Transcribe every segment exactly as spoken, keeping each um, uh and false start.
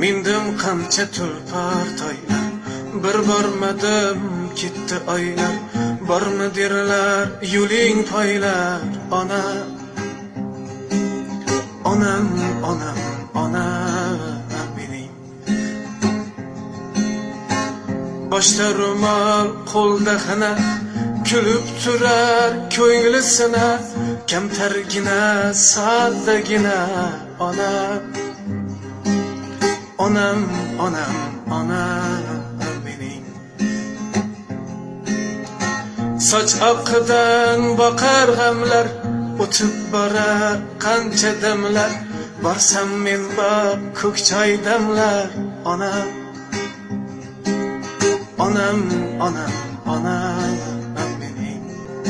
Mindim qancha tulpor toylar, bir bormadim ketdi oylar. Bormi derlar yo'ling poylar, ona onam onam ona mening. Boshda ro'mol, qo'lda xina, kulib turar ko'nglisina, kamtargina, saddagina ona onam onam ona mening. Soch oqidan boqar g'amlar, o'tib borar qancha damlar. Borsam men baq ko'k choy damlar, ona onam onam ona mening.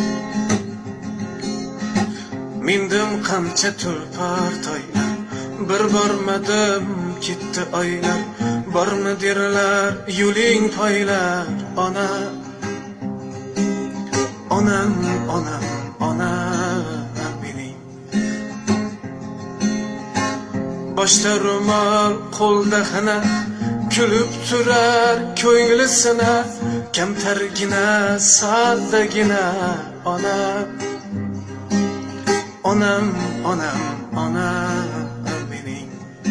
Mindim qancha tulpor toylar, bir bormadim ketdi oylar. Bormi derlar yo'ling poylar, ona onam onam ona mening. Boshda ro'mol, qo'lda xina, kulib turar ko'nglisina, kamtargina, saddagina ona onam onam ona mening.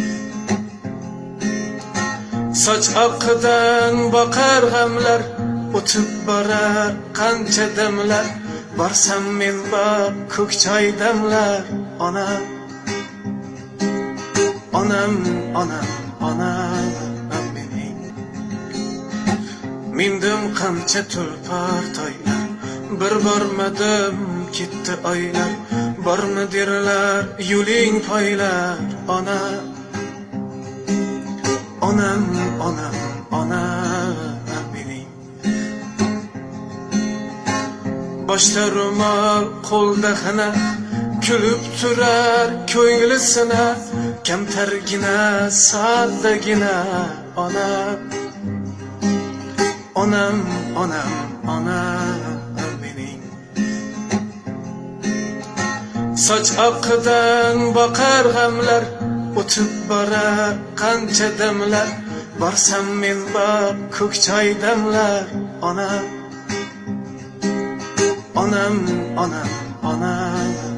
Soch oqidan boqar g'amlar, o'tib borar qancha damlar. Borsam men baq ko'k choy damlar, ona onam onam ona mening. Mindim qancha tulpor toylar, bir bormadim ketdi oylar. Bormi derlar yo'ling poylar, ona onam onam ona mening. Boshda ro'mol, qo'lda xina, kulib turar ko'nglisina, kamtargina, saddagina ona onam onam ona mening. Soch oqidan boqar g'amlar, o'tib borar qancha damlar. Borsam men baq ko'k choy damlar, ona onam onam ona